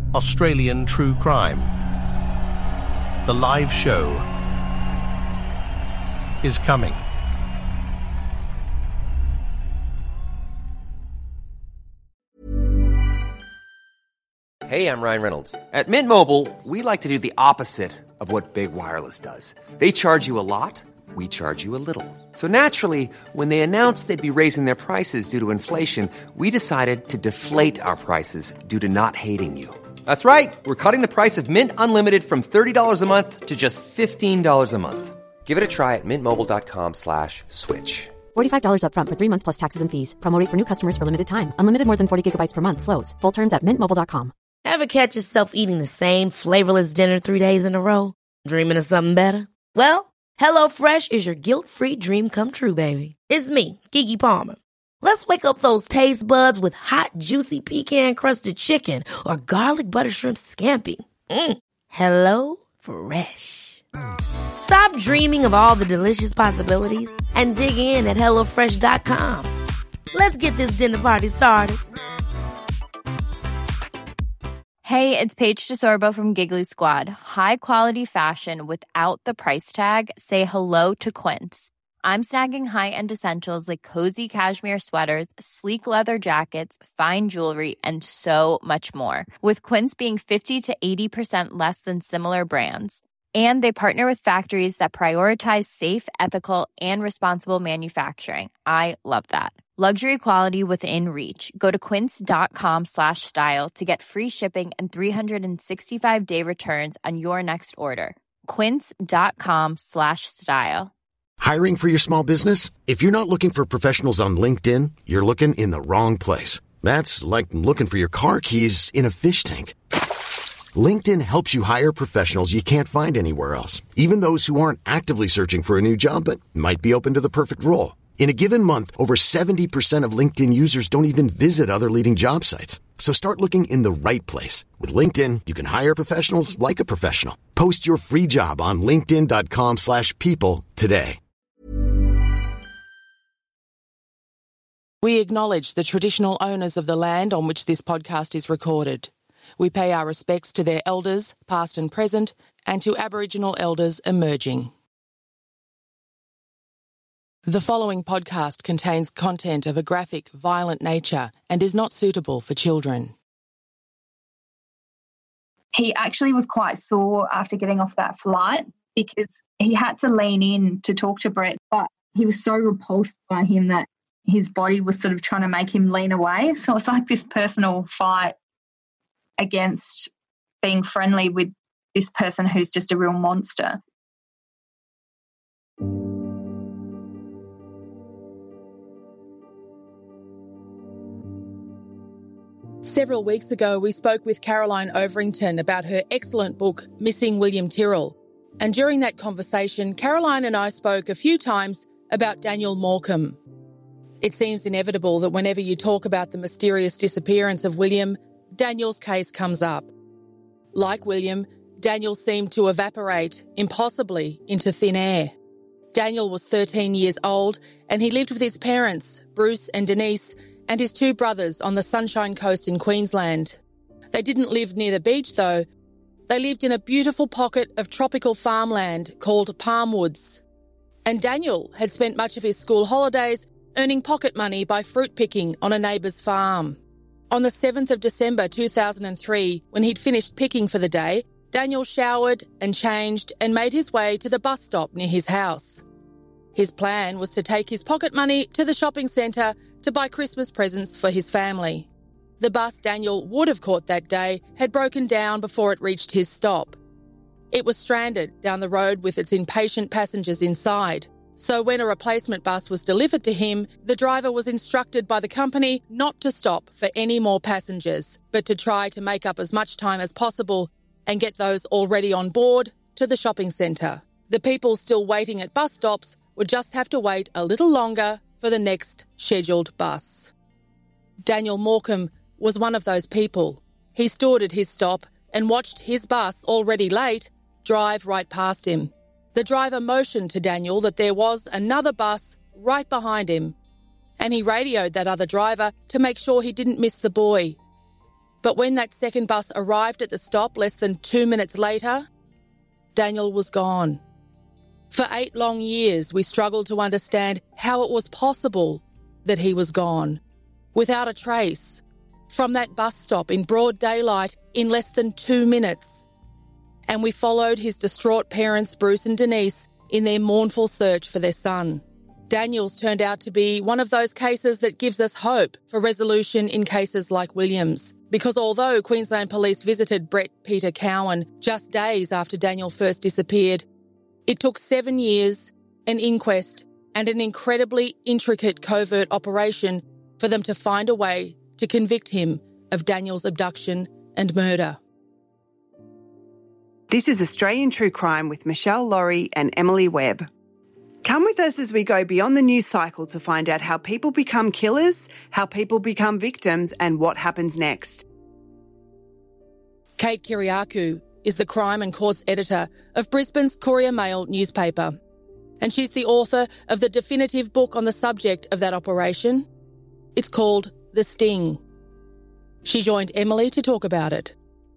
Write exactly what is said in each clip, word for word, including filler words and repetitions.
Australian true crime. The live show is coming. Hey, I'm Ryan Reynolds. At Mint Mobile, we like to do the opposite of what Big Wireless does. They charge you a lot, we charge you a little. So naturally, when they announced they'd be raising their prices due to inflation, we decided to deflate our prices due to not hating you. That's right. We're cutting the price of Mint Unlimited from thirty dollars a month to just fifteen dollars a month. Give it a try at mintmobile.com slash switch. forty-five dollars up front for three months plus taxes and fees. Promo rate for new customers for limited time. Unlimited more than forty gigabytes per month slows. Full terms at mint mobile dot com. Ever catch yourself eating the same flavorless dinner three days in a row? Dreaming of something better? Well, HelloFresh is your guilt-free dream come true, baby. It's me, Keke Palmer. Let's wake up those taste buds with hot, juicy pecan-crusted chicken or garlic butter shrimp scampi. Mm. Hello Fresh. Stop dreaming of all the delicious possibilities and dig in at hello fresh dot com. Let's get this dinner party started. Hey, it's Paige DeSorbo from Giggly Squad. High quality fashion without the price tag. Say hello to Quince. I'm snagging high-end essentials like cozy cashmere sweaters, sleek leather jackets, fine jewelry, and so much more. With Quince being fifty to eighty percent less than similar brands. And they partner with factories that prioritize safe, ethical, and responsible manufacturing. I love that. Luxury quality within reach. Go to quince.com slash style to get free shipping and three sixty-five day returns on your next order. Quince.com slash style. Hiring for your small business? If you're not looking for professionals on LinkedIn, you're looking in the wrong place. That's like looking for your car keys in a fish tank. LinkedIn helps you hire professionals you can't find anywhere else, even those who aren't actively searching for a new job but might be open to the perfect role. In a given month, over seventy percent of LinkedIn users don't even visit other leading job sites. So start looking in the right place. With LinkedIn, you can hire professionals like a professional. Post your free job on linkedin.com slash people today. We acknowledge the traditional owners of the land on which this podcast is recorded. We pay our respects to their elders, past and present, and to Aboriginal elders emerging. The following podcast contains content of a graphic, violent nature and is not suitable for children. He actually was quite sore after getting off that flight because he had to lean in to talk to Brett, but he was so repulsed by him that his body was sort of trying to make him lean away. So it's like this personal fight against being friendly with this person who's just a real monster. Several weeks ago, we spoke with Caroline Overington about her excellent book, Missing William Tyrrell. And during that conversation, Caroline and I spoke a few times about Daniel Morcombe. It seems inevitable that whenever you talk about the mysterious disappearance of William, Daniel's case comes up. Like William, Daniel seemed to evaporate, impossibly, into thin air. Daniel was thirteen years old and he lived with his parents, Bruce and Denise, and his two brothers on the Sunshine Coast in Queensland. They didn't live near the beach though. They lived in a beautiful pocket of tropical farmland called Palmwoods. And Daniel had spent much of his school holidays earning pocket money by fruit picking on a neighbour's farm. On the seventh of December two thousand three, when he'd finished picking for the day, Daniel showered and changed and made his way to the bus stop near his house. His plan was to take his pocket money to the shopping centre to buy Christmas presents for his family. The bus Daniel would have caught that day had broken down before it reached his stop. It was stranded down the road with its impatient passengers inside. So when a replacement bus was delivered to him, the driver was instructed by the company not to stop for any more passengers, but to try to make up as much time as possible and get those already on board to the shopping centre. The people still waiting at bus stops would just have to wait a little longer for the next scheduled bus. Daniel Morcombe was one of those people. He stood at his stop and watched his bus, already late, drive right past him. The driver motioned to Daniel that there was another bus right behind him, and he radioed that other driver to make sure he didn't miss the boy. But when that second bus arrived at the stop less than two minutes later, Daniel was gone. For eight long years, we struggled to understand how it was possible that he was gone, without a trace, from that bus stop in broad daylight in less than two minutes. And we followed his distraught parents, Bruce and Denise, in their mournful search for their son. Daniel's turned out to be one of those cases that gives us hope for resolution in cases like Williams. Because although Queensland Police visited Brett Peter Cowan just days after Daniel first disappeared, it took seven years, an inquest, and an incredibly intricate covert operation for them to find a way to convict him of Daniel's abduction and murder. This is Australian True Crime with Michelle Laurie and Emily Webb. Come with us as we go beyond the news cycle to find out how people become killers, how people become victims, and what happens next. Kate Kiriakou is the crime and courts editor of Brisbane's Courier Mail newspaper, and she's the author of the definitive book on the subject of that operation. It's called The Sting. She joined Emily to talk about it.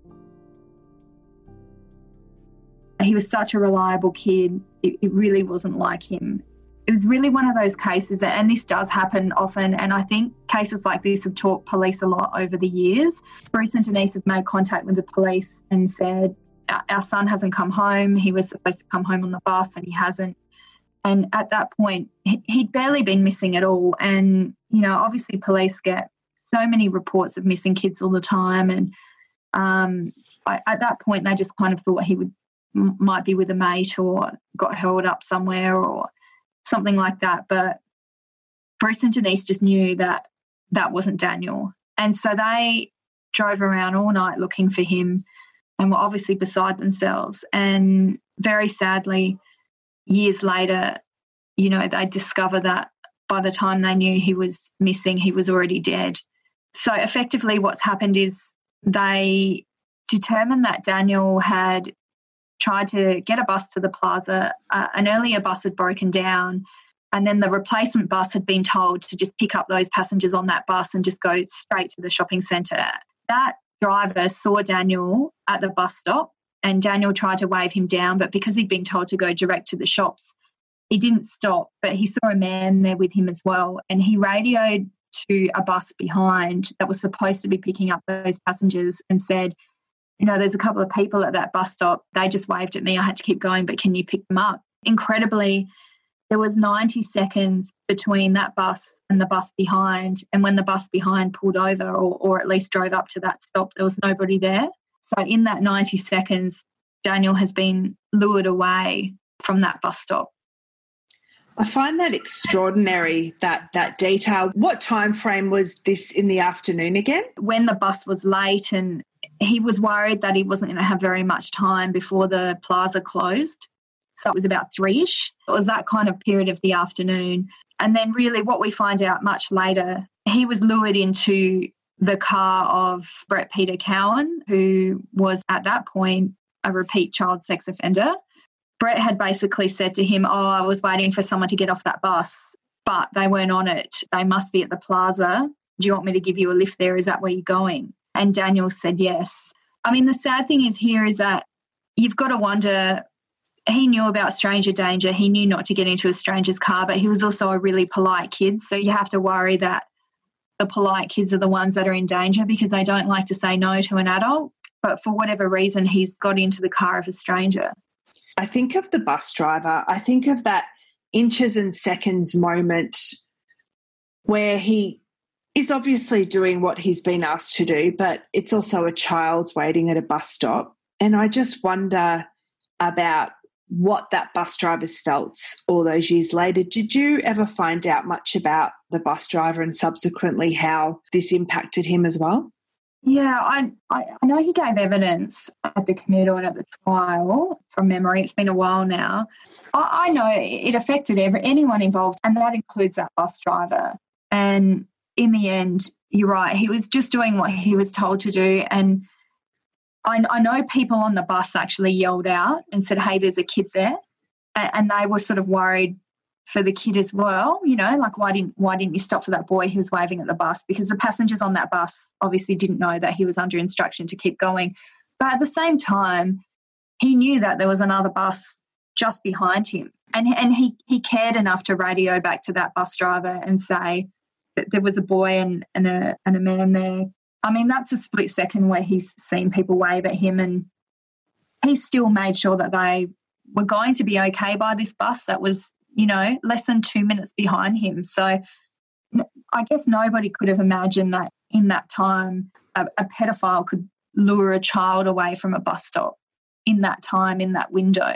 He was such a reliable kid. It, it really wasn't like him. It was really one of those cases, and this does happen often, and I think cases like this have taught police a lot over the years. Bruce and Denise have made contact with the police and said, our son hasn't come home. He was supposed to come home on the bus and he hasn't. And at that point, he'd barely been missing at all. And, you know, obviously police get so many reports of missing kids all the time. And um, I, at that point, they just kind of thought he would might be with a mate or got held up somewhere or something like that. But Bruce and Denise just knew that that wasn't Daniel. And so they drove around all night looking for him and were obviously beside themselves. And very sadly, years later, you know, they discover that by the time they knew he was missing, he was already dead. So effectively what's happened is they determined that Daniel had tried to get a bus to the plaza. Uh, an earlier bus had broken down, and then the replacement bus had been told to just pick up those passengers on that bus and just go straight to the shopping centre. That driver saw Daniel at the bus stop, and Daniel tried to wave him down, but because he'd been told to go direct to the shops, he didn't stop. But he saw a man there with him as well, and he radioed to a bus behind that was supposed to be picking up those passengers and said, you know, there's a couple of people at that bus stop. They just waved at me. I had to keep going, but can you pick them up? Incredibly, there was ninety seconds between that bus and the bus behind. And when the bus behind pulled over or, or at least drove up to that stop, there was nobody there. So in that ninety seconds, Daniel has been lured away from that bus stop. I find that extraordinary, that that detail. What time frame was this in the afternoon again? When the bus was late, and he was worried that he wasn't going to have very much time before the plaza closed. So it was about three-ish. It was that kind of period of the afternoon. And then really what we find out much later, he was lured into the car of Brett Peter Cowan, who was at that point a repeat child sex offender. Brett had basically said to him, oh, I was waiting for someone to get off that bus, but they weren't on it. They must be at the plaza. Do you want me to give you a lift there? Is that where you're going? And Daniel said yes. I mean, the sad thing is here is that you've got to wonder, he knew about stranger danger. He knew not to get into a stranger's car, but he was also a really polite kid. So you have to worry that the polite kids are the ones that are in danger because they don't like to say no to an adult. But for whatever reason, he's got into the car of a stranger. I think of the bus driver. I think of that inches and seconds moment where he is obviously doing what he's been asked to do, but it's also a child waiting at a bus stop. And I just wonder about what that bus driver's felt all those years later. Did you ever find out much about the bus driver and subsequently how this impacted him as well? Yeah, I, I I know he gave evidence at the committal and at the trial from memory. It's been a while now. I, I know it affected every, anyone involved, and that includes that bus driver. And in the end, you're right, he was just doing what he was told to do. And I, I know people on the bus actually yelled out and said, hey, there's a kid there. And, and they were sort of worried for the kid as well. You know, like why didn't why didn't you stop for that boy who was waving at the bus? Because the passengers on that bus obviously didn't know that he was under instruction to keep going. But at the same time, he knew that there was another bus just behind him. And and he, he cared enough to radio back to that bus driver and say that there was a boy and, and a and a man there. I mean, that's a split second where he's seen people wave at him, and he still made sure that they were going to be okay by this bus that was, you know, less than two minutes behind him. So I guess nobody could have imagined that in that time a, a pedophile could lure a child away from a bus stop in that time, in that window.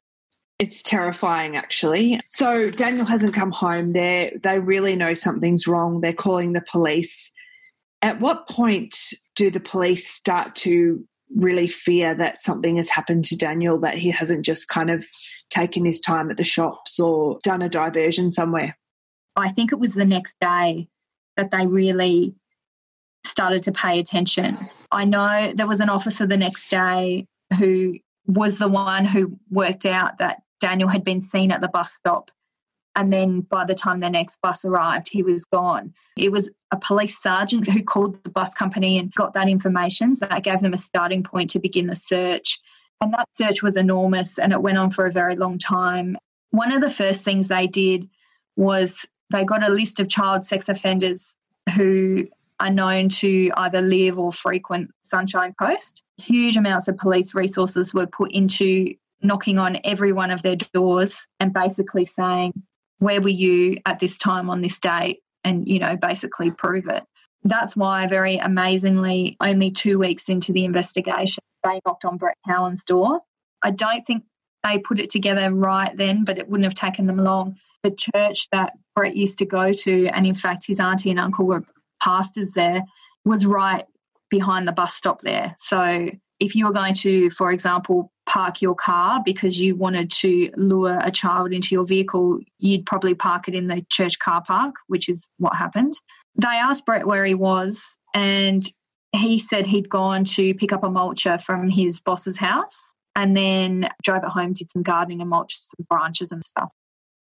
It's terrifying, actually. So Daniel hasn't come home. They they really know something's wrong. They're calling the police. At what point do the police start to really fear that something has happened to Daniel, that he hasn't just kind of taken his time at the shops or done a diversion somewhere? I think it was the next day that they really started to pay attention. I know there was an officer the next day who was the one who worked out that Daniel had been seen at the bus stop, and then by the time the next bus arrived, he was gone. It was a police sergeant who called the bus company and got that information, so that gave them a starting point to begin the search. And that search was enormous, and it went on for a very long time. One of the first things they did was they got a list of child sex offenders who are known to either live or frequent Sunshine Coast. Huge amounts of police resources were put into knocking on every one of their doors and basically saying, where were you at this time on this date? And, you know, basically prove it. That's why, very amazingly, only two weeks into the investigation, they knocked on Brett Cowan's door. I don't think they put it together right then, but it wouldn't have taken them long. The church that Brett used to go to, and in fact his auntie and uncle were pastors there, was right behind the bus stop there. So if you were going to, for example, park your car because you wanted to lure a child into your vehicle, you'd probably park it in the church car park, which is what happened. They asked Brett where he was, and he said he'd gone to pick up a mulcher from his boss's house and then drove it home, did some gardening and mulched some branches and stuff.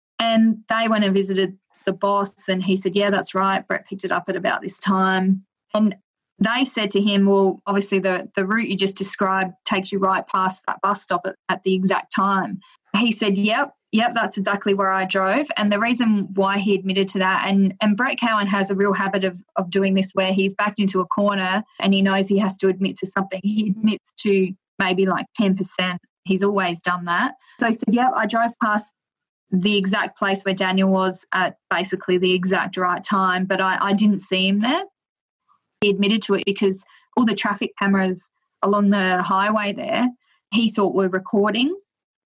And they went and visited the boss, and he said, yeah, that's right, Brett picked it up at about this time. And they said to him, well, obviously the, the route you just described takes you right past that bus stop at, at the exact time. He said, yep, yep, that's exactly where I drove. And the reason why he admitted to that, and, and Brett Cowan has a real habit of, of doing this where he's backed into a corner and he knows he has to admit to something. He admits to maybe like ten percent. He's always done that. So he said, yep, I drove past the exact place where Daniel was at basically the exact right time, but I, I didn't see him there. He admitted to it because all the traffic cameras along the highway there, he thought were recording.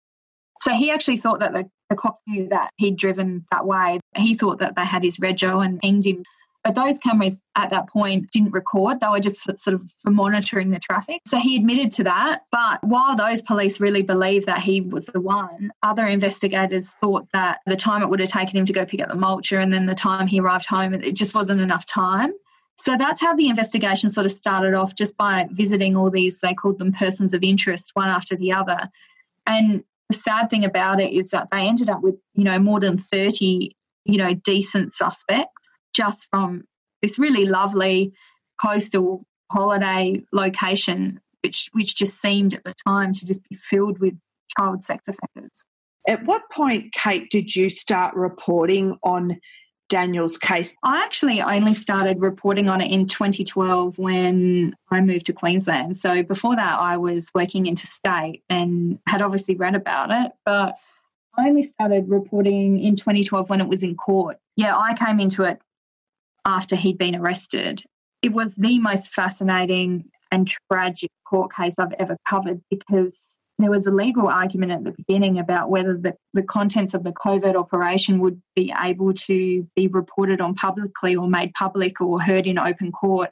So he actually thought that the, the cops knew that he'd driven that way. He thought that they had his rego and pinged him. But those cameras at that point didn't record. They were just sort of for monitoring the traffic. So he admitted to that. But while those police really believed that he was the one, other investigators thought that the time it would have taken him to go pick up the mulcher and then the time he arrived home, it just wasn't enough time. So that's how the investigation sort of started off, just by visiting all these, they called them persons of interest, one after the other. And the sad thing about it is that they ended up with, you know, more than thirty, you know, decent suspects just from this really lovely coastal holiday location, which which just seemed at the time to just be filled with child sex offenders. At what point, Kate, did you start reporting on Daniel's case? I actually only started reporting on it in twenty twelve when I moved to Queensland. So before that, I was working interstate and had obviously read about it, but I only started reporting in twenty twelve when it was in court. Yeah, I came into it after he'd been arrested. It was the most fascinating and tragic court case I've ever covered, because there was a legal argument at the beginning about whether the, the contents of the covert operation would be able to be reported on publicly or made public or heard in open court.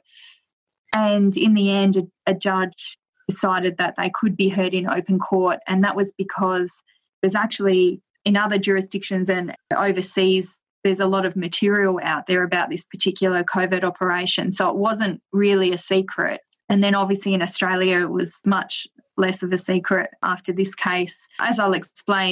And in the end, a, a judge decided that they could be heard in open court, and that was because there's actually, in other jurisdictions and overseas, there's a lot of material out there about this particular covert operation. So it wasn't really a secret. And then obviously in Australia, it was much less of a secret after this case. As I'll explain,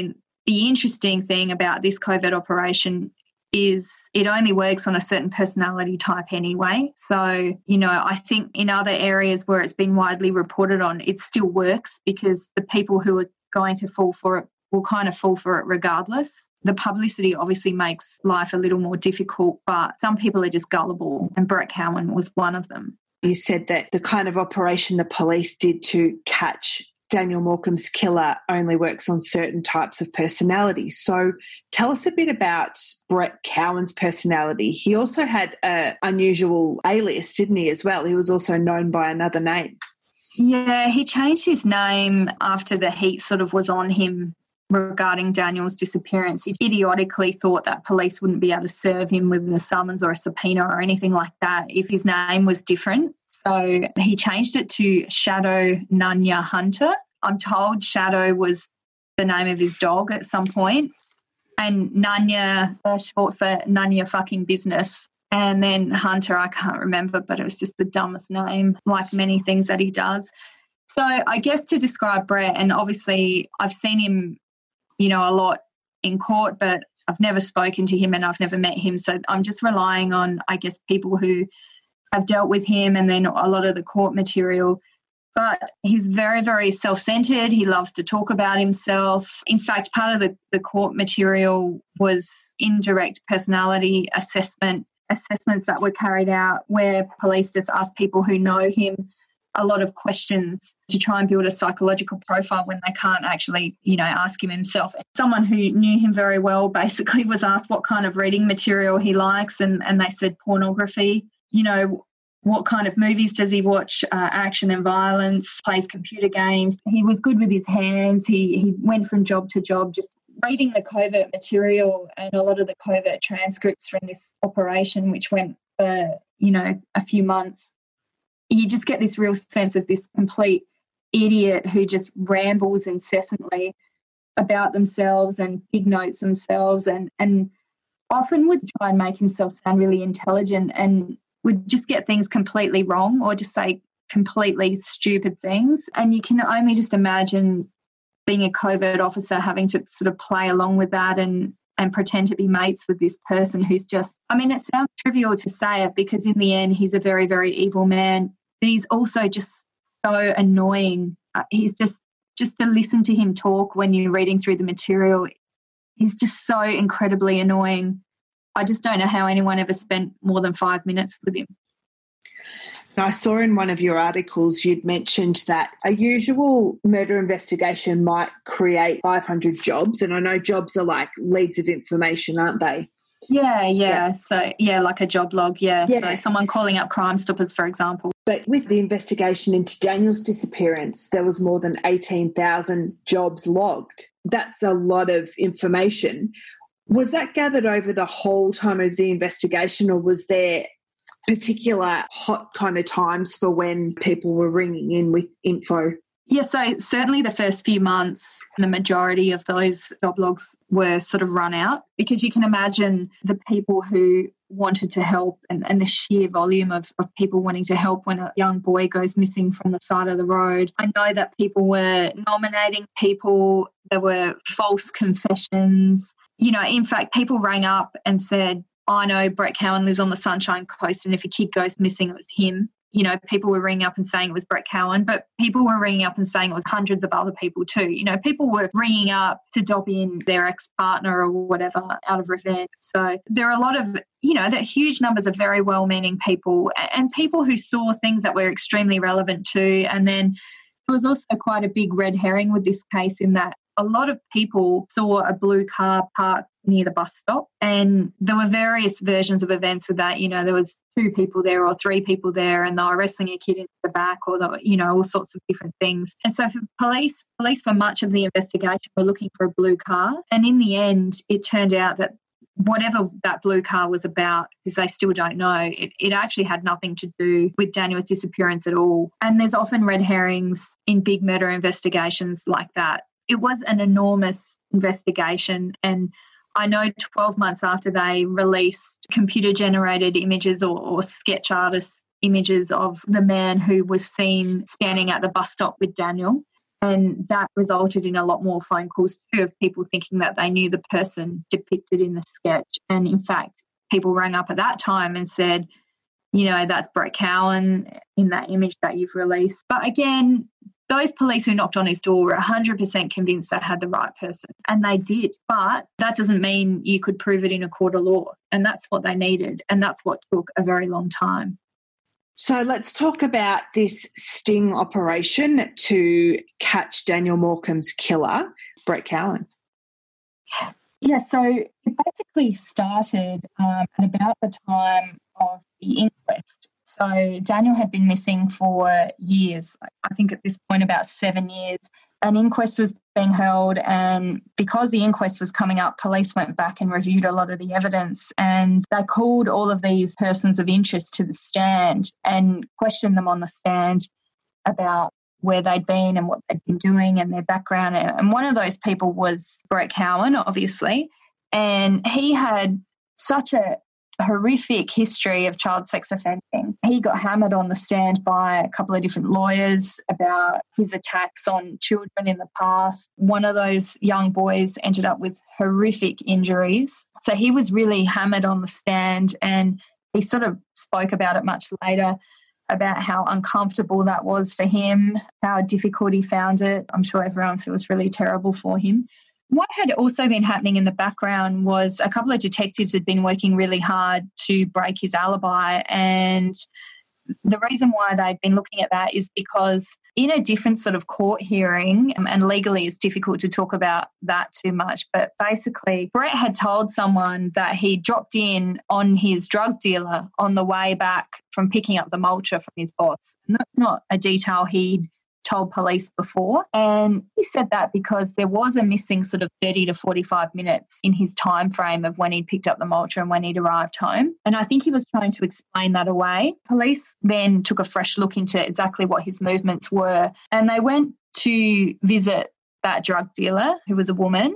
the interesting thing about this covert operation is it only works on a certain personality type anyway. So, you know, I think in other areas where it's been widely reported on, it still works because the people who are going to fall for it will kind of fall for it regardless. The publicity obviously makes life a little more difficult, but some people are just gullible, and Brett Cowan was one of them. You said that the kind of operation the police did to catch Daniel Morcomb's killer only works on certain types of personality. So tell us a bit about Brett Cowan's personality. He also had an unusual alias, didn't he, as well? He was also known by another name. Yeah, he changed his name after the heat sort of was on him regarding Daniel's disappearance. He idiotically thought that police wouldn't be able to serve him with a summons or a subpoena or anything like that if his name was different. So he changed it to Shadow Nanya Hunter. I'm told Shadow was the name of his dog at some point, and Nanya, uh, short for Nanya fucking business. And then Hunter, I can't remember, but it was just the dumbest name, like many things that he does. So I guess to describe Brett, and obviously I've seen him, you know, a lot in court, but I've never spoken to him and I've never met him. So I'm just relying on, I guess, people who have dealt with him and then a lot of the court material. But he's very, very self-centered. He loves to talk about himself. In fact, part of the, the court material was indirect personality assessment, assessments that were carried out where police just asked people who know him a lot of questions to try and build a psychological profile when they can't actually, you know, ask him himself. Someone who knew him very well basically was asked what kind of reading material he likes, and, and they said pornography. You know, what kind of movies does he watch? Uh, action and violence, plays computer games. He was good with his hands. He he went from job to job, just reading the covert material and a lot of the covert transcripts from this operation, which went for, you know, a few months. You just get this real sense of this complete idiot who just rambles incessantly about themselves and big notes themselves, and, and often would try and make himself sound really intelligent and would just get things completely wrong or just say completely stupid things. And you can only just imagine being a covert officer having to sort of play along with that and and pretend to be mates with this person who's just, I mean, it sounds trivial to say it because in the end he's a very, very evil man, but he's also just so annoying. Uh, he's just, just to listen to him talk when you're reading through the material, he's just so incredibly annoying. I just don't know how anyone ever spent more than five minutes with him. Now, I saw in one of your articles you'd mentioned that a usual murder investigation might create five hundred jobs, and I know jobs are like leads of information, aren't they? Yeah, yeah. yeah. So, yeah, like a job log, yeah. yeah. So someone calling up Crime Stoppers, for example. But with the investigation into Daniel's disappearance, there was more than eighteen thousand jobs logged. That's a lot of information. Was that gathered over the whole time of the investigation, or was there particular hot kind of times for when people were ringing in with info? Yeah, so certainly the first few months, the majority of those job logs were sort of run out because you can imagine the people who wanted to help and, and the sheer volume of, of people wanting to help when a young boy goes missing from the side of the road. I know that people were nominating people. There were false confessions. You know, in fact, people rang up and said, I know Brett Cowan lives on the Sunshine Coast and if a kid goes missing, it was him. You know, people were ringing up and saying it was Brett Cowan, but people were ringing up and saying it was hundreds of other people too. You know, people were ringing up to dob in their ex-partner or whatever out of revenge. So there are a lot of, you know, that huge numbers of very well-meaning people and people who saw things that were extremely relevant too. And then there was also quite a big red herring with this case in that a lot of people saw a blue car parked near the bus stop, and there were various versions of events with that. You know, there was two people there or three people there, and they were wrestling a kid into the back, or they were, you know, all sorts of different things. And so for police, police for much of the investigation were looking for a blue car, and in the end, it turned out that whatever that blue car was about, because they still don't know, it, it actually had nothing to do with Daniel's disappearance at all. And there's often red herrings in big murder investigations like that. It was an enormous investigation, and I know twelve months after they released computer-generated images or, or sketch artist images of the man who was seen standing at the bus stop with Daniel, And that resulted in a lot more phone calls too of people thinking that they knew the person depicted in the sketch. And in fact, people rang up at that time and said, you know, that's Brett Cowan in that image that you've released. But again, those police who knocked on his door were one hundred percent convinced they had the right person, and they did. But that doesn't mean you could prove it in a court of law, and that's what they needed, and that's what took a very long time. So let's talk about this sting operation to catch Daniel Morcombe's killer, Brett Cowan. Yeah, so it basically started um, at about the time of the inquest. So Daniel had been missing for years, I think at this point about seven years. An inquest was being held, and because the inquest was coming up, police went back and reviewed a lot of the evidence, and they called all of these persons of interest to the stand and questioned them on the stand about where they'd been and what they'd been doing and their background. And one of those people was Brett Cowan, obviously, and he had such a horrific history of child sex offending. He got hammered on the stand by a couple of different lawyers about his attacks on children in the past. One of those young boys ended up with horrific injuries. So he was really hammered on the stand, and he sort of spoke about it much later, about how uncomfortable that was for him, how difficult he found it. I'm sure everyone feels really terrible for him. What had also been happening in the background was a couple of detectives had been working really hard to break his alibi, and the reason why they'd been looking at that is because in a different sort of court hearing, and legally it's difficult to talk about that too much, but basically Brett had told someone that he dropped in on his drug dealer on the way back from picking up the mulcher from his boss. And that's not a detail he'd told police before, and he said that because there was a missing sort of thirty to forty-five minutes in his time frame of when he'd picked up the mulcher and when he'd arrived home, and I think he was trying to explain that away. Police then took a fresh look into exactly what his movements were, and they went to visit that drug dealer, who was a woman,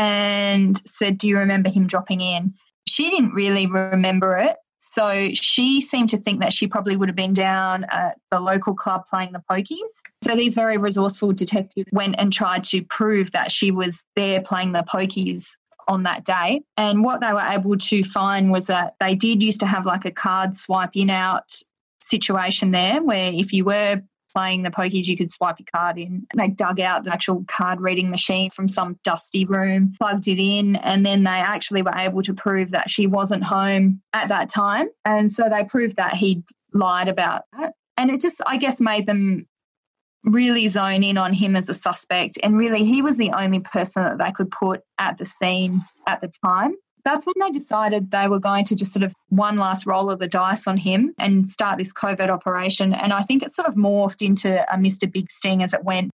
and said, do you remember him dropping in? She didn't really remember it. So she seemed to think that she probably would have been down at the local club playing the pokies. So these very resourceful detectives went and tried to prove that she was there playing the pokies on that day. And what they were able to find was that they did used to have like a card swipe in out situation there, where if you were playing the pokies, you could swipe your card in. And they dug out the actual card reading machine from some dusty room, plugged it in, and then they actually were able to prove that she wasn't home at that time. And so they proved that he'd lied about that. And it just, I guess, made them really zone in on him as a suspect. And really, he was the only person that they could put at the scene at the time. That's when they decided they were going to just sort of one last roll of the dice on him and start this covert operation. And I think it sort of morphed into a Mister Big Sting as it went.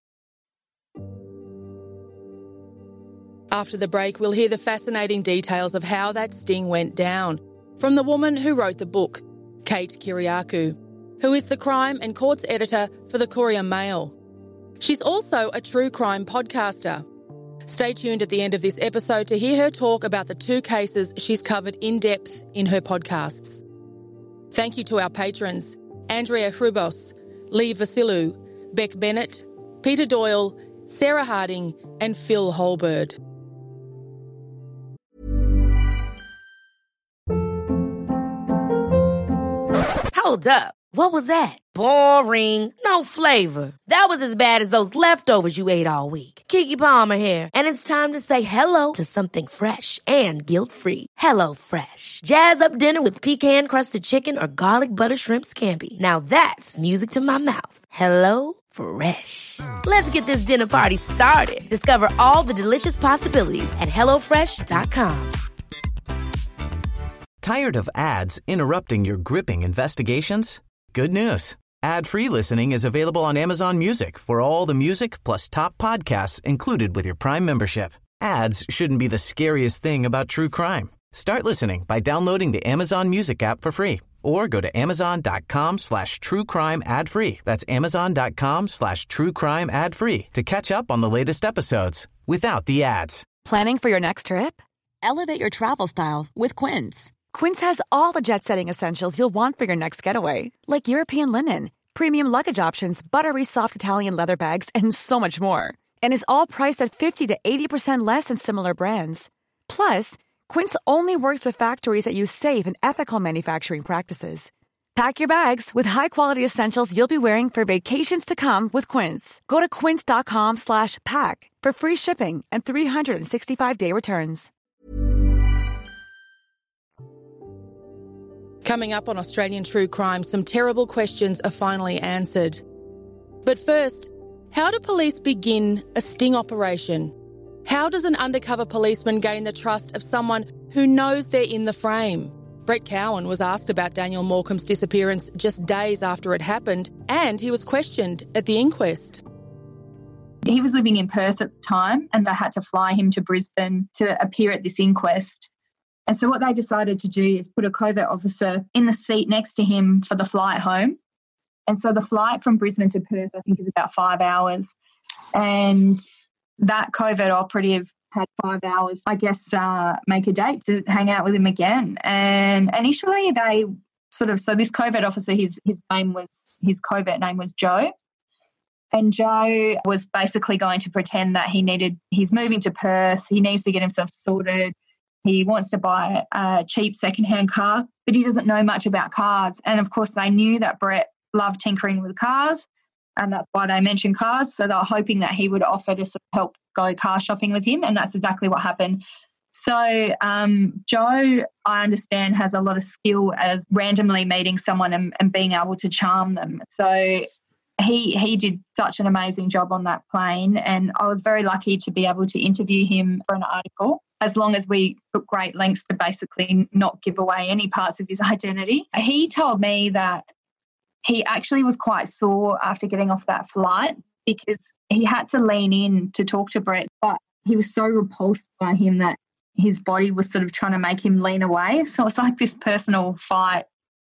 After the break, we'll hear the fascinating details of how that sting went down from the woman who wrote the book, Kate Kyriakou, who is the crime and courts editor for the Courier Mail. She's also a true crime podcaster. Stay tuned at the end of this episode to hear her talk about the two cases she's covered in depth in her podcasts. Thank you to our patrons, Andrea Hrubos, Lee Vasilou, Beck Bennett, Peter Doyle, Sarah Harding and Phil Holbird. Hold up. What was that? Boring. No flavor. That was as bad as those leftovers you ate all week. Keke Palmer here, and it's time to say hello to something fresh and guilt-free. Hello Fresh. Jazz up dinner with pecan-crusted chicken or garlic butter shrimp scampi. Now that's music to my mouth. Hello Fresh. Let's get this dinner party started. Discover all the delicious possibilities at hello fresh dot com. Tired of ads interrupting your gripping investigations? Good news. Ad-free listening is available on Amazon Music for all the music plus top podcasts included with your Prime membership. Ads shouldn't be the scariest thing about true crime. Start listening by downloading the Amazon Music app for free or go to amazon.com slash true crime ad free. That's amazon.com slash true crime ad free to catch up on the latest episodes without the ads. Planning for your next trip? Elevate your travel style with Quince. Quince has all the jet-setting essentials you'll want for your next getaway, like European linen, premium luggage options, buttery soft Italian leather bags, and so much more. And is all priced at fifty to eighty percent less than similar brands. Plus, Quince only works with factories that use safe and ethical manufacturing practices. Pack your bags with high-quality essentials you'll be wearing for vacations to come with Quince. Go to quince.com slash pack for free shipping and three sixty-five day returns. Coming up on Australian True Crime, some terrible questions are finally answered. But first, how do police begin a sting operation? How does an undercover policeman gain the trust of someone who knows they're in the frame? Brett Cowan was asked about Daniel Morcombe's disappearance just days after it happened, and he was questioned at the inquest. He was living in Perth at the time, and they had to fly him to Brisbane to appear at this inquest. And so what they decided to do is put a covert officer in the seat next to him for the flight home. And so the flight from Brisbane to Perth, I think, is about five hours. And that covert operative had five hours, I guess, uh, make a date to hang out with him again. And initially they sort of, so this covert officer, his his name was, his covert name was Joe. And Joe was basically going to pretend that he needed, he's moving to Perth, he needs to get himself sorted, he wants to buy a cheap secondhand car, but he doesn't know much about cars. And of course they knew that Brett loved tinkering with cars, and that's why they mentioned cars. So they were hoping that he would offer to help go car shopping with him, and that's exactly what happened. So um, Joe, I understand, has a lot of skill as randomly meeting someone and, and being able to charm them. So he he did such an amazing job on that plane, and I was very lucky to be able to interview him for an article, as long as we took great lengths to basically not give away any parts of his identity. He told me that he actually was quite sore after getting off that flight because he had to lean in to talk to Brett, but he was so repulsed by him that his body was sort of trying to make him lean away. So it's like this personal fight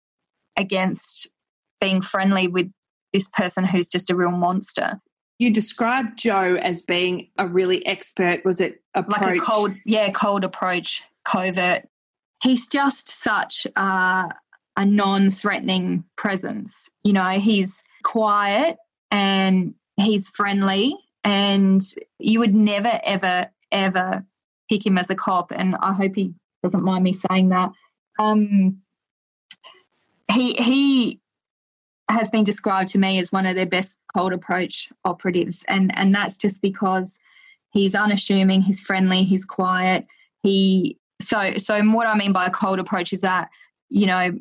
against being friendly with this person who's just a real monster. You described Joe as being a really expert, was it approach? Like a cold, yeah, cold approach, covert. He's just such a, a non-threatening presence. You know, he's quiet and he's friendly, and you would never, ever, ever pick him as a cop, and I hope he doesn't mind me saying that. Um, he he has been described to me as one of their best cold approach operatives, and, and that's just because he's unassuming, he's friendly, he's quiet. He so so what I mean by a cold approach is that, you know,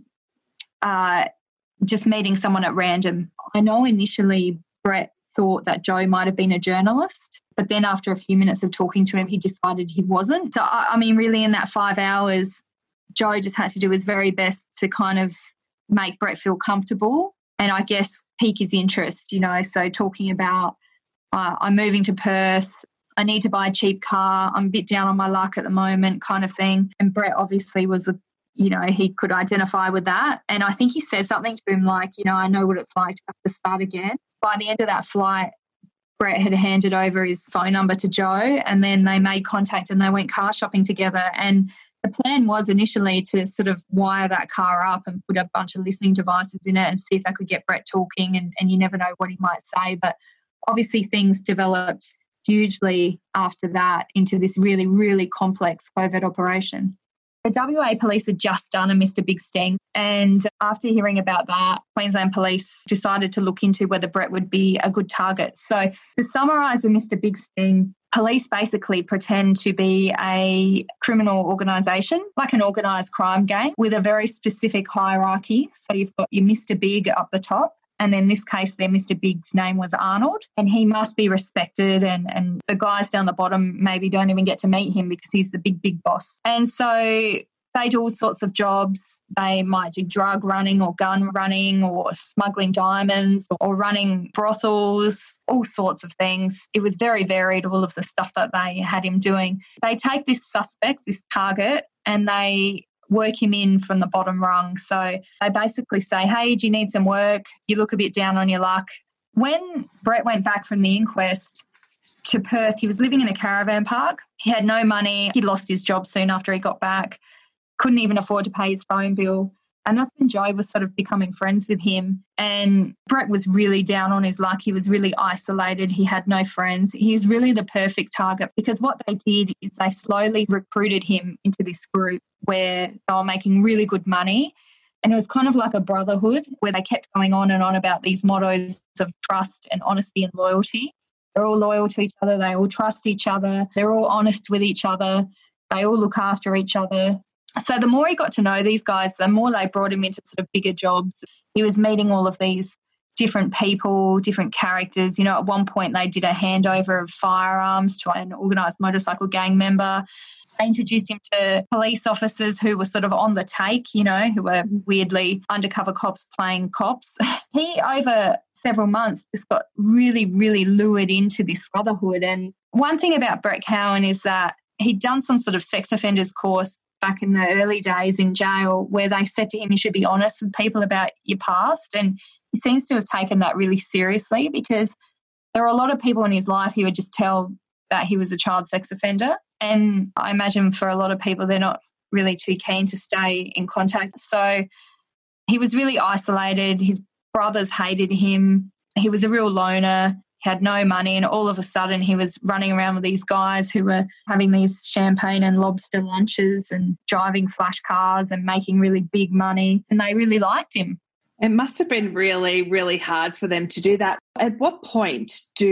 uh, just meeting someone at random. I know initially Brett thought that Joe might have been a journalist, but then after a few minutes of talking to him, he decided he wasn't. So, I, I mean, really in that five hours, Joe just had to do his very best to kind of make Brett feel comfortable and I guess pique his interest, you know. So talking about, uh, I'm moving to Perth, I need to buy a cheap car, I'm a bit down on my luck at the moment kind of thing. And Brett obviously was, a, you know, he could identify with that. And I think he said something to him like, you know, I know what it's like to have to start again. By the end of that flight, Brett had handed over his phone number to Joe, and then they made contact and they went car shopping together. And the plan was initially to sort of wire that car up and put a bunch of listening devices in it and see if they could get Brett talking, and, and you never know what he might say. But obviously things developed hugely after that into this really, really complex covert operation. The W A police had just done a Mister Big sting, and after hearing about that, Queensland Police decided to look into whether Brett would be a good target. So to summarise the Mister Big sting, police basically pretend to be a criminal organisation, like an organised crime gang, with a very specific hierarchy. So you've got your Mister Big up the top, and in this case, their Mister Big's name was Arnold, and he must be respected, and, and the guys down the bottom maybe don't even get to meet him because he's the big, big boss. And so they do all sorts of jobs. They might do drug running or gun running or smuggling diamonds or running brothels, all sorts of things. It was very varied, all of the stuff that they had him doing. They take this suspect, this target, and they work him in from the bottom rung. So they basically say, hey, do you need some work? You look a bit down on your luck. When Brett went back from the inquest to Perth, he was living in a caravan park. He had no money. He lost his job soon after he got back, couldn't even afford to pay his phone bill. And that's when Joe was sort of becoming friends with him. And Brett was really down on his luck. He was really isolated. He had no friends. He's really the perfect target because what they did is they slowly recruited him into this group where they were making really good money. And it was kind of like a brotherhood where they kept going on and on about these mottos of trust and honesty and loyalty. They're all loyal to each other. They all trust each other. They're all honest with each other. They all look after each other. So the more he got to know these guys, the more they brought him into sort of bigger jobs. He was meeting all of these different people, different characters. You know, at one point they did a handover of firearms to an organised motorcycle gang member. They introduced him to police officers who were sort of on the take, you know, who were weirdly undercover cops playing cops. He, over several months, just got really, really lured into this brotherhood. And one thing about Brett Cowan is that he'd done some sort of sex offenders course back in the early days in jail where they said to him, you should be honest with people about your past. And he seems to have taken that really seriously because there are a lot of people in his life who would just tell that he was a child sex offender. And I imagine for a lot of people, they're not really too keen to stay in contact. So he was really isolated. His brothers hated him. He was a real loner. He had no money. And all of a sudden he was running around with these guys who were having these champagne and lobster lunches and driving flash cars and making really big money. And they really liked him. It must have been really, really hard for them to do that. At what point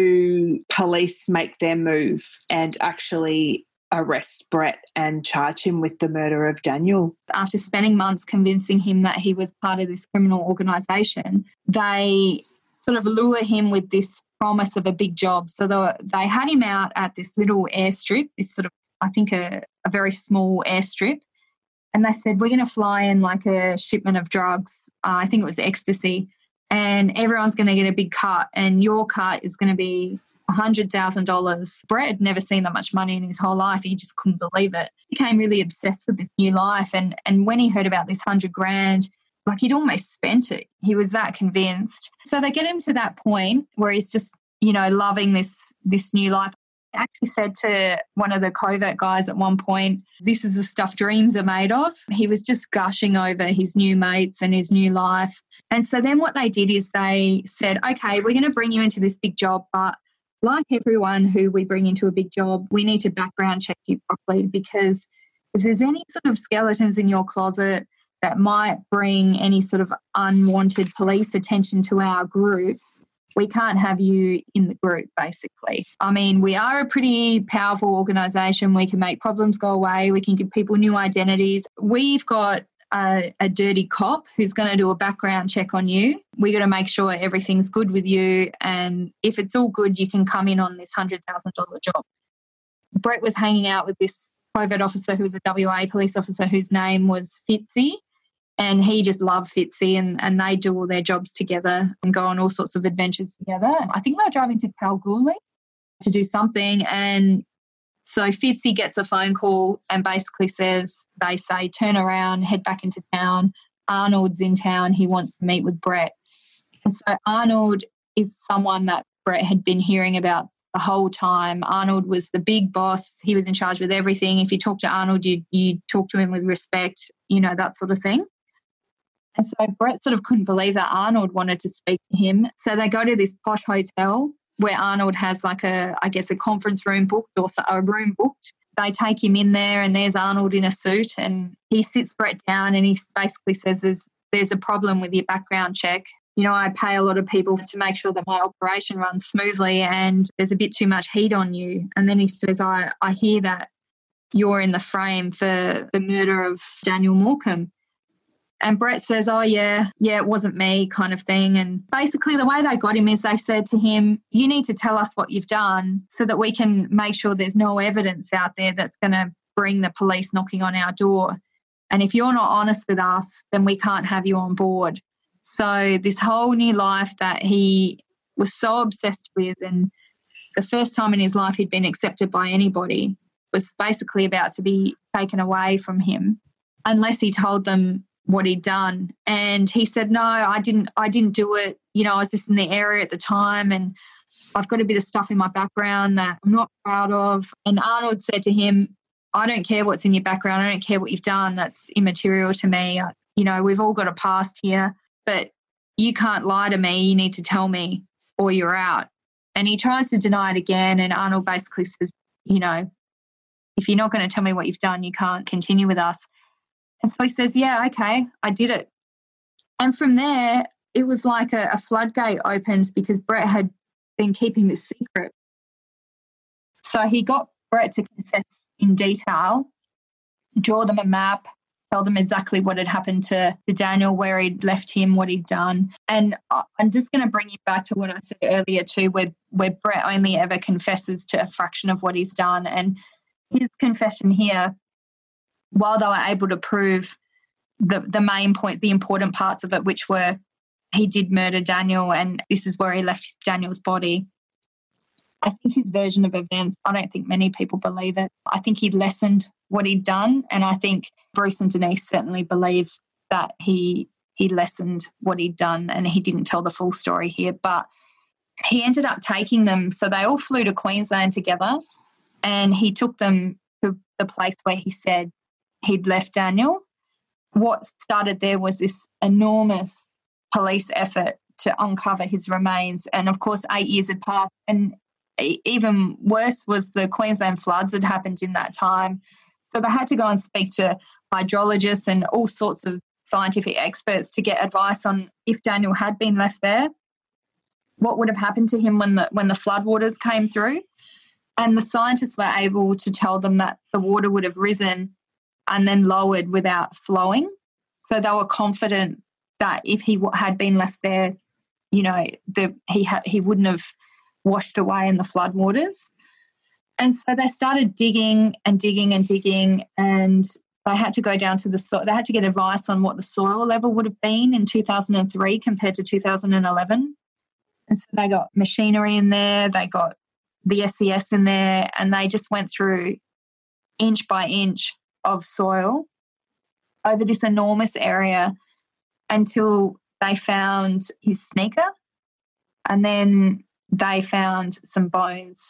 do police make their move and actually arrest Brett and charge him with the murder of Daniel? After spending months convincing him that he was part of this criminal organisation, they sort of lure him with this promise of a big job. So they, were, they had him out at this little airstrip, this sort of, I think, a, a very small airstrip. And they said, we're going to fly in like a shipment of drugs. Uh, I think it was ecstasy. And everyone's going to get a big cut. And your cut is going to be one hundred thousand dollars. Brett had never seen that much money in his whole life. He just couldn't believe it. He became really obsessed with this new life. And, and when he heard about this hundred grand, like he'd almost spent it. He was that convinced. So they get him to that point where he's just, you know, loving this, this new life. Actually said to one of the covert guys at one point, this is the stuff dreams are made of. He was just gushing over his new mates and his new life. And so then what they did is they said, okay, we're going to bring you into this big job, but like everyone who we bring into a big job, we need to background check you properly because if there's any sort of skeletons in your closet that might bring any sort of unwanted police attention to our group, we can't have you in the group, basically. I mean, we are a pretty powerful organisation. We can make problems go away. We can give people new identities. We've got a, a dirty cop who's going to do a background check on you. We've got to make sure everything's good with you. And if it's all good, you can come in on this one hundred thousand dollars job. Brett was hanging out with this covert officer who was a W A police officer whose name was Fitzy. And he just loved Fitzy and, and they do all their jobs together and go on all sorts of adventures together. I think they were driving to Kalgoorlie to do something. And so Fitzy gets a phone call and basically says, they say, turn around, head back into town. Arnold's in town. He wants to meet with Brett. And so Arnold is someone that Brett had been hearing about the whole time. Arnold was the big boss. He was in charge with everything. If you talk to Arnold, you, you talk to him with respect, you know, that sort of thing. And so Brett sort of couldn't believe that Arnold wanted to speak to him. So they go to this posh hotel where Arnold has like a, I guess, a conference room booked or a room booked. They take him in there and there's Arnold in a suit and he sits Brett down and he basically says there's, there's a problem with your background check. You know, I pay a lot of people to make sure that my operation runs smoothly and there's a bit too much heat on you. And then he says, I, I hear that you're in the frame for the murder of Daniel Morecambe. And Brett says, oh, yeah, yeah, it wasn't me kind of thing. And basically the way they got him is they said to him, you need to tell us what you've done so that we can make sure there's no evidence out there that's going to bring the police knocking on our door. And if you're not honest with us, then we can't have you on board. So this whole new life that he was so obsessed with and the first time in his life he'd been accepted by anybody was basically about to be taken away from him unless he told them what he'd done. And he said, no, I didn't, I didn't do it. You know, I was just in the area at the time and I've got a bit of stuff in my background that I'm not proud of. And Arnold said to him, I don't care what's in your background. I don't care what you've done. That's immaterial to me. you know, we've all got a past here, but you can't lie to me. You need to tell me or you're out. And he tries to deny it again. And Arnold basically says, you know, if you're not going to tell me what you've done, you can't continue with us. And so he says, yeah, okay, I did it. And from there, it was like a, a floodgate opens because Brett had been keeping this secret. So he got Brett to confess in detail, draw them a map, tell them exactly what had happened to, to Daniel, where he'd left him, what he'd done. And I'm just going to bring you back to what I said earlier too, where, where Brett only ever confesses to a fraction of what he's done. And his confession here, while they were able to prove the, the main point, the important parts of it, which were he did murder Daniel and this is where he left Daniel's body, I think his version of events, I don't think many people believe it. I think he lessened what he'd done, and I think Bruce and Denise certainly believe that he he lessened what he'd done and he didn't tell the full story here. But he ended up taking them, so they all flew to Queensland together, and he took them to the place where he said he'd left Daniel. What started there was this enormous police effort to uncover his remains, and of course eight years had passed, and even worse was the Queensland floods had happened in that time. So they had to go and speak to hydrologists and all sorts of scientific experts to get advice on if Daniel had been left there, what would have happened to him when the when the floodwaters came through. And the scientists were able to tell them that the water would have risen and then lowered without flowing. So they were confident that if he had been left there, you know, the, he ha- he wouldn't have washed away in the floodwaters. And so they started digging and digging and digging, and they had to go down to the soil. They had to get advice on what the soil level would have been in two thousand three compared to two thousand eleven. And so they got machinery in there, they got the S E S in there, and they just went through inch by inch of soil over this enormous area until they found his sneaker, and then they found some bones.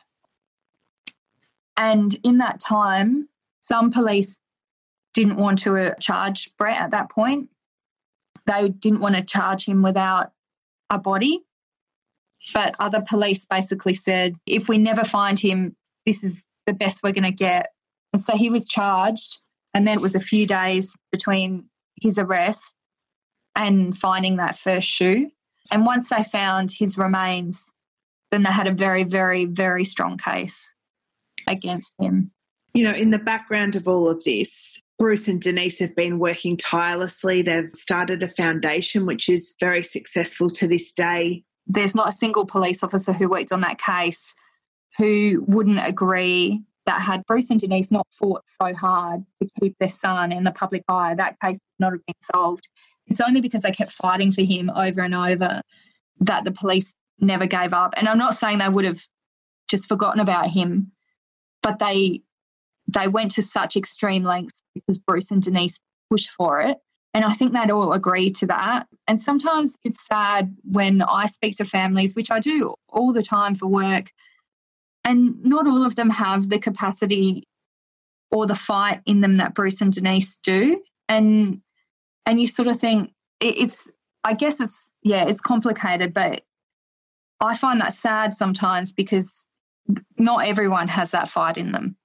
And in that time, some police didn't want to uh, charge Brett at that point. They didn't want to charge him without a body. But other police basically said, if we never find him, this is the best we're going to get. And so he was charged, and then it was a few days between his arrest and finding that first shoe. And once they found his remains, then they had a very, very, very strong case against him. You know, in the background of all of this, Bruce and Denise have been working tirelessly. They've started a foundation which is very successful to this day. There's not a single police officer who worked on that case who wouldn't agree that had Bruce and Denise not fought so hard to keep their son in the public eye, that case would not have been solved. It's only because they kept fighting for him over and over that the police never gave up. And I'm not saying they would have just forgotten about him, but they they went to such extreme lengths because Bruce and Denise pushed for it. And I think they'd all agree to that. And sometimes it's sad when I speak to families, which I do all the time for work, and not all of them have the capacity or the fight in them that Bruce and Denise do. And and you sort of think it's, I guess it's, yeah, it's complicated, but I find that sad sometimes because not everyone has that fight in them.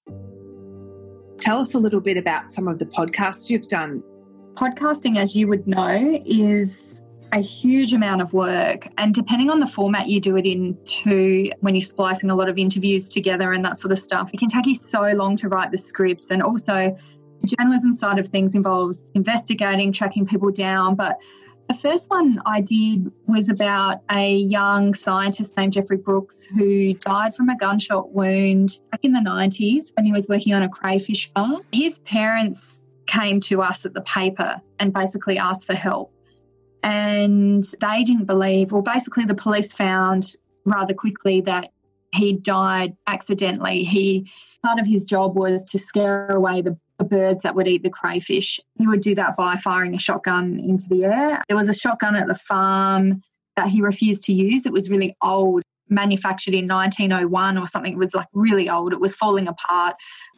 Tell us a little bit about some of the podcasts you've done. Podcasting, as you would know, is a huge amount of work. And depending on the format you do it in too, when you're splicing a lot of interviews together and that sort of stuff, it can take you so long to write the scripts. And also the journalism side of things involves investigating, tracking people down. But the first one I did was about a young scientist named Jeffrey Brooks who died from a gunshot wound back in the nineties when he was working on a crayfish farm. His parents came to us at the paper and basically asked for help. And they didn't believe, or basically the police found rather quickly that he died accidentally. He, part of his job was to scare away the birds that would eat the crayfish. He would do that by firing a shotgun into the air. There was a shotgun at the farm that he refused to use. It was really old, manufactured in nineteen oh one or something. It was like really old. It was falling apart.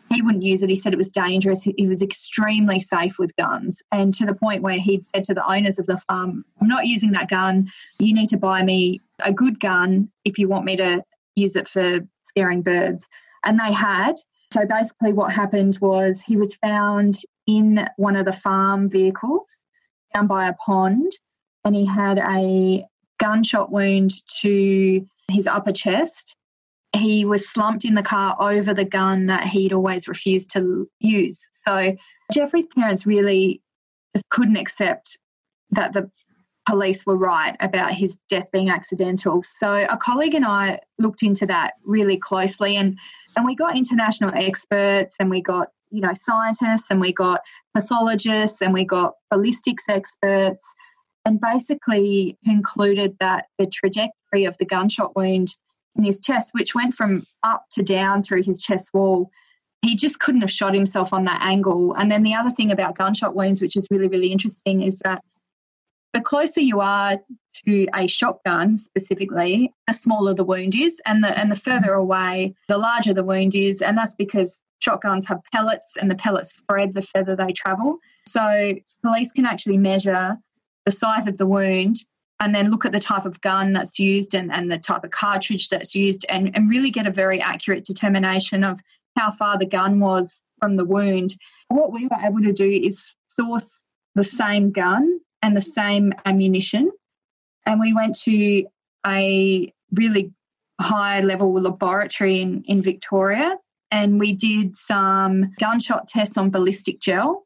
he wouldn't use it. He said it was dangerous. He was extremely safe with guns, and to the point where he'd said to the owners of the farm, I'm not using that gun. You need to buy me a good gun if you want me to use it for scaring birds. And they had. So basically what happened was he was found in one of the farm vehicles down by a pond, and he had a gunshot wound to his upper chest. He was slumped in the car over the gun that he'd always refused to use. So Jeffrey's parents really just couldn't accept that the police were right about his death being accidental. So a colleague and I looked into that really closely, and, and we got international experts, and we got, you know, scientists, and we got pathologists, and we got ballistics experts, and basically concluded that the trajectory of the gunshot wound in his chest, which went from up to down through his chest wall, he just couldn't have shot himself on that angle. And then the other thing about gunshot wounds, which is really, really interesting, is that the closer you are to a shotgun specifically, the smaller the wound is, and the and the further away, the larger the wound is. And that's because shotguns have pellets, and the pellets spread the further they travel. So police can actually measure the size of the wound and then look at the type of gun that's used and, and the type of cartridge that's used, and, and really get a very accurate determination of how far the gun was from the wound. What we were able to do is source the same gun and the same ammunition, and we went to a really high-level laboratory in, in Victoria, and we did some gunshot tests on ballistic gel,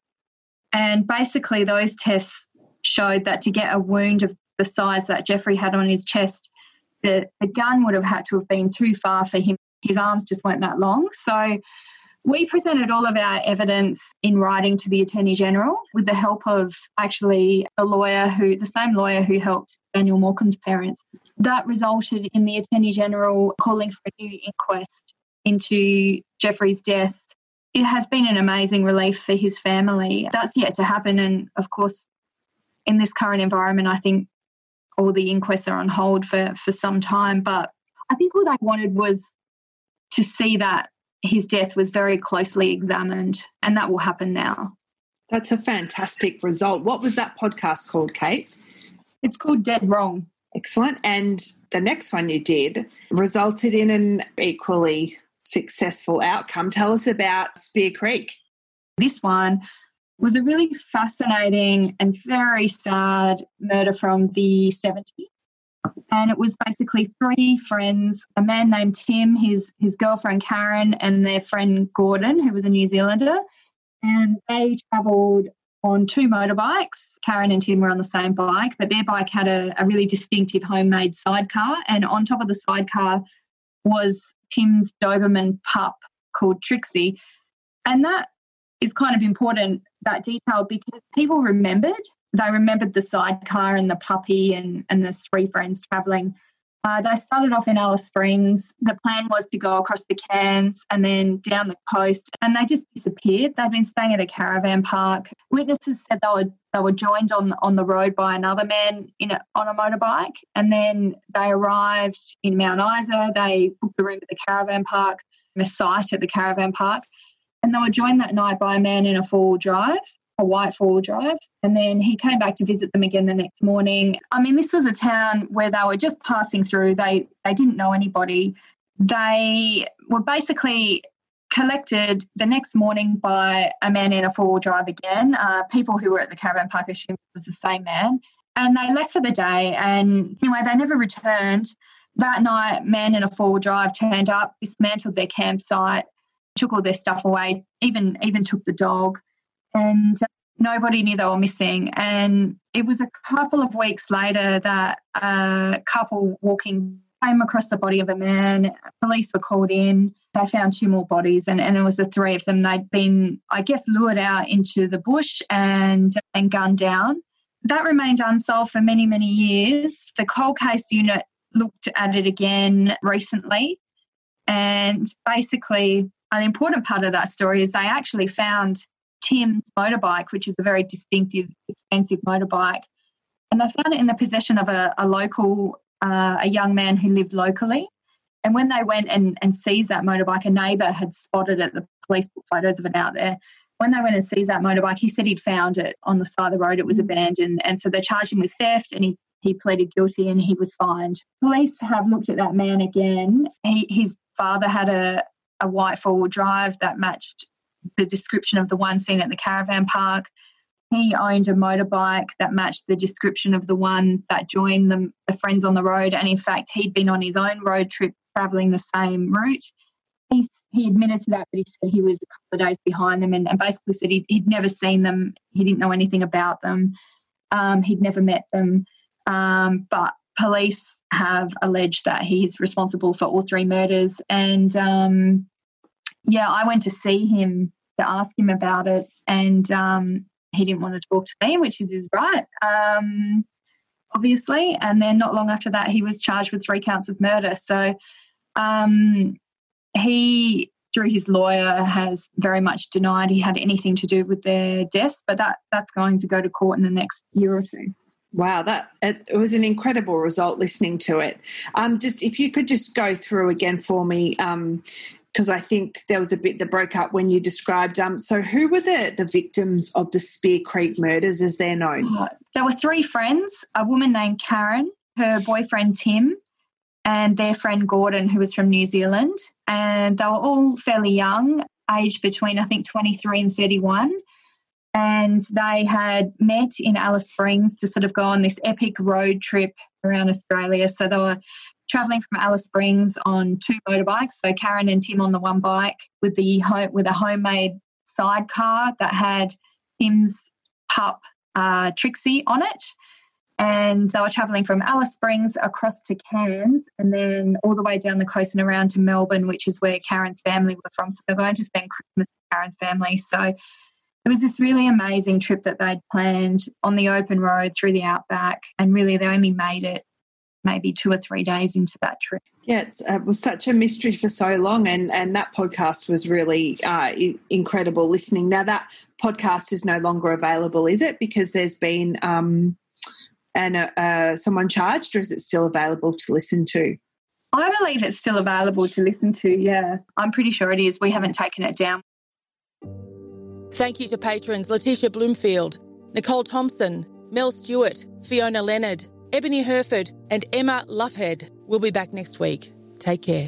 and basically those tests showed that to get a wound of the size that Jeffrey had on his chest, the, the gun would have had to have been too far for him. His arms just weren't that long. So we presented all of our evidence in writing to the Attorney General with the help of actually a lawyer who, the same lawyer who helped Daniel Morcombe's parents. That resulted in the Attorney General calling for a new inquest into Jeffrey's death. It has been an amazing relief for his family. That's yet to happen, and of course, in this current environment, I think all the inquests are on hold for, for some time. But I think all they wanted was to see that his death was very closely examined, and that will happen now. That's a fantastic result. What was that podcast called, Kate? It's called Dead Wrong. Excellent. And the next one you did resulted in an equally successful outcome. Tell us about Spear Creek. This one was a really fascinating and very sad murder from the seventies. And it was basically three friends, a man named Tim, his his girlfriend Karen, and their friend Gordon, who was a New Zealander. And they travelled on two motorbikes. Karen and Tim were on the same bike, but their bike had a, a really distinctive homemade sidecar. And on top of the sidecar was Tim's Doberman pup called Trixie. And that is kind of important, that detail, because people remembered. They remembered the sidecar and the puppy and, and the three friends travelling. Uh, they started off in Alice Springs. The plan was to go across the Cairns and then down the coast, and they just disappeared. They'd been staying at a caravan park. Witnesses said they were they were joined on on the road by another man in a, on a motorbike, and then they arrived in Mount Isa. They booked a room at the caravan park, a site at the caravan park, and they were joined that night by a man in a four-wheel drive. A white four-wheel drive, and then he came back to visit them again the next morning. I mean, this was a town where they were just passing through. They they didn't know anybody. They were basically collected the next morning by a man in a four-wheel drive again. Uh, people who were at the caravan park assumed it was the same man, and they left for the day. And anyway, they never returned. That night, man in a four-wheel drive turned up, dismantled their campsite, took all their stuff away, even even took the dog. And nobody knew they were missing. And it was a couple of weeks later that a couple walking came across the body of a man. Police were called in. They found two more bodies, and, and it was the three of them. They'd been, I guess, lured out into the bush and, and gunned down. That remained unsolved for many, many years. The cold case unit looked at it again recently, and basically an important part of that story is they actually found Tim's motorbike, which is a very distinctive, expensive motorbike, and they found it in the possession of a, a local, uh, a young man who lived locally. And when they went and, and seized that motorbike, a neighbour had spotted at the police put photos of it out there. When they went and seized that motorbike, he said he'd found it on the side of the road. It was abandoned. And so they charged him with theft, and he, he pleaded guilty and he was fined. Police have looked at that man again. He, his father had a, a white four-wheel drive that matched the description of the one seen at the caravan park. He owned a motorbike that matched the description of the one that joined the, the friends on the road. And in fact, he'd been on his own road trip travelling the same route. He, he admitted to that, but he said he was a couple of days behind them and, and basically said he'd, he'd never seen them. He didn't know anything about them. Um, he'd never met them. Um, but police have alleged that he is responsible for all three murders. And, um, yeah, I went to see him to ask him about it, and um, he didn't want to talk to me, which is his right, um, obviously. And then not long after that, he was charged with three counts of murder. So um, he, through his lawyer, has very much denied he had anything to do with their deaths, but that that's going to go to court in the next year or two. Wow, that it, it was an incredible result listening to it. Um, just if you could just go through again for me, um, because I think there was a bit that broke up when you described. Um, so who were the, the victims of the Spear Creek murders as they're known? There were three friends, a woman named Karen, her boyfriend Tim, and their friend Gordon, who was from New Zealand. And they were all fairly young, aged between, I think, twenty-three and thirty-one. And they had met in Alice Springs to sort of go on this epic road trip around Australia. So they were travelling from Alice Springs on two motorbikes, so Karen and Tim on the one bike with the home, with a homemade sidecar that had Tim's pup uh, Trixie on it. And they were travelling from Alice Springs across to Cairns and then all the way down the coast and around to Melbourne, which is where Karen's family were from. So they're going to spend Christmas with Karen's family. So it was this really amazing trip that they'd planned on the open road through the outback, and really they only made it maybe two or three days into that trip. Yeah, it's, uh, it was such a mystery for so long, and, and that podcast was really uh, incredible listening. Now, that podcast is no longer available, is it? Because there's been um, an, uh, someone charged, or is it still available to listen to? I believe it's still available to listen to, yeah. I'm pretty sure it is. We haven't taken it down. Thank you to patrons Letitia Bloomfield, Nicole Thompson, Mel Stewart, Fiona Leonard, Ebony Herford and Emma Luffhead. We'll be back next week. Take care.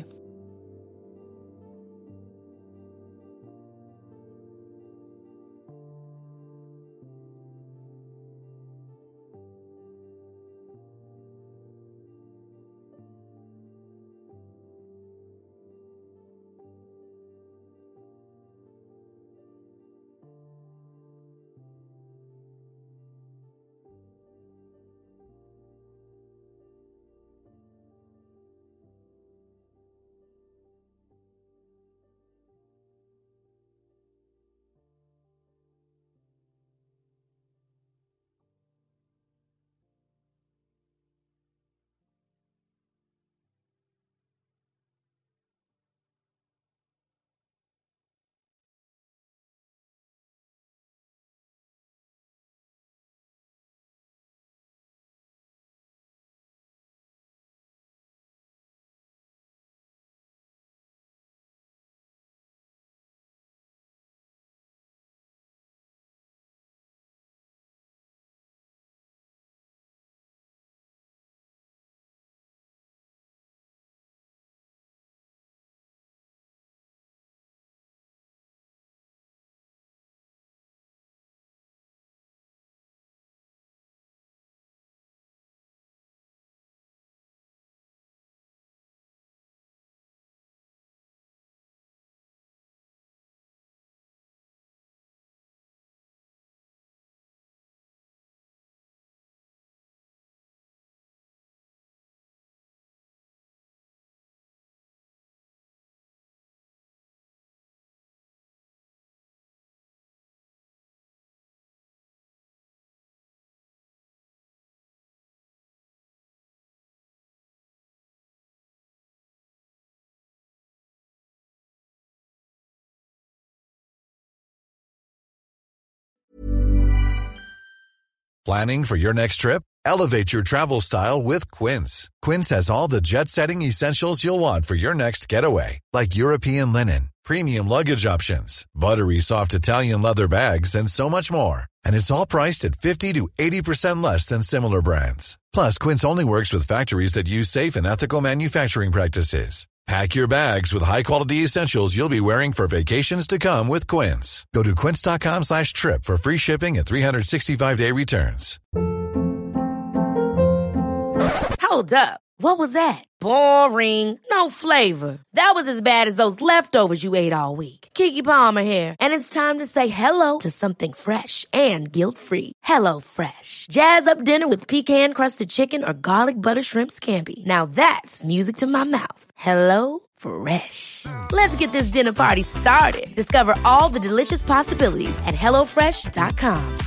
Planning for your next trip? Elevate your travel style with Quince. Quince has all the jet-setting essentials you'll want for your next getaway, like European linen, premium luggage options, buttery soft Italian leather bags, and so much more. And it's all priced at fifty to eighty percent less than similar brands. Plus, Quince only works with factories that use safe and ethical manufacturing practices. Pack your bags with high-quality essentials you'll be wearing for vacations to come with Quince. Go to quince.com slash trip for free shipping and three sixty-five day returns. Hold up. What was that? Boring. No flavor. That was as bad as those leftovers you ate all week. Keke Palmer here, and it's time to say hello to something fresh and guilt-free. Hello Fresh. Jazz up dinner with pecan-crusted chicken or garlic butter shrimp scampi. Now that's music to my mouth. Hello Fresh. Let's get this dinner party started. Discover all the delicious possibilities at hello fresh dot com.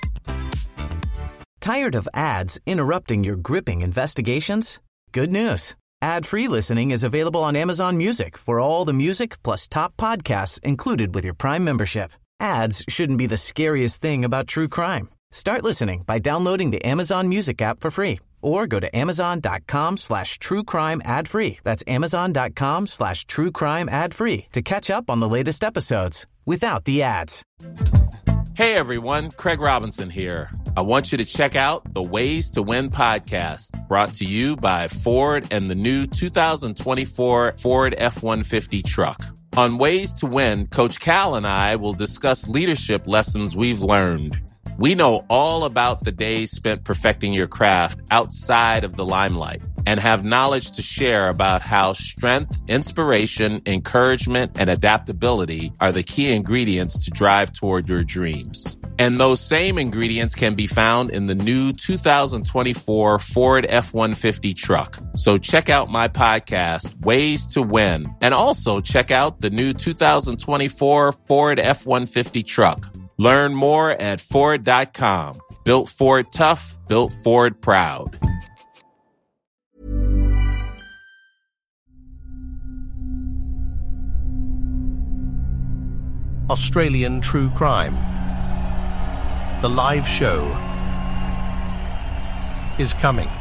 Tired of ads interrupting your gripping investigations? Good news. Ad-free listening is available on Amazon Music for all the music plus top podcasts included with your Prime membership. Ads shouldn't be the scariest thing about true crime. Start listening by downloading the Amazon Music app for free or go to amazon.com slash true crime ad free. That's amazon.com slash true crime ad free to catch up on the latest episodes without the ads. Hey everyone, Craig Robinson here. I want you to check out the Ways to Win podcast, brought to you by Ford and the new two thousand twenty-four Ford F one fifty truck. On Ways to Win, Coach Cal and I will discuss leadership lessons we've learned. We know all about the days spent perfecting your craft outside of the limelight and have knowledge to share about how strength, inspiration, encouragement, and adaptability are the key ingredients to drive toward your dreams. And those same ingredients can be found in the new two thousand twenty-four Ford F one fifty truck. So check out my podcast, Ways to Win, and also check out the new two thousand twenty-four Ford F one fifty truck. Learn more at Ford dot com. Built Ford tough, built Ford proud. Australian True Crime. The live show is coming.